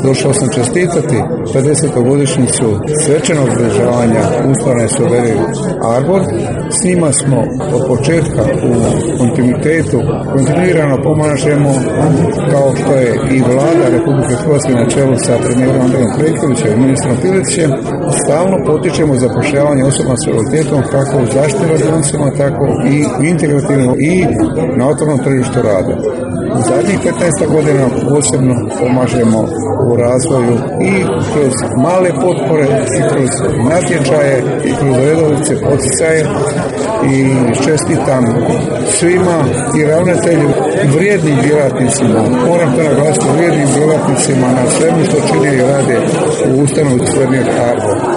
došao sam čestitati 50-godišnjicu svečanog održavanja ustavne Sovereign Arbor. S njima smo od početka u kontinuirano pomažemo, kao što je i vlada Republike Hrvatske na čelu sa premijerom Andrejom Plenkovićem i ministrom Pilićem. Stalno potičemo zapošljavanje osoba s invaliditetom kako u zaštitnim radionicama, tako i integrativno i na otvorenom tržištu rada. U zadnjih 15 godina posebno pomažemo u razvoju i kroz male potpore i kroz natječaje i kroz redovice poticaje i čestitam svima i ravnatelju i vrijednim djelatnicima, moram to naglasiti, vrijednim djelatnicima na svemu što čine i rade u ustanovi Sovereign Arbor.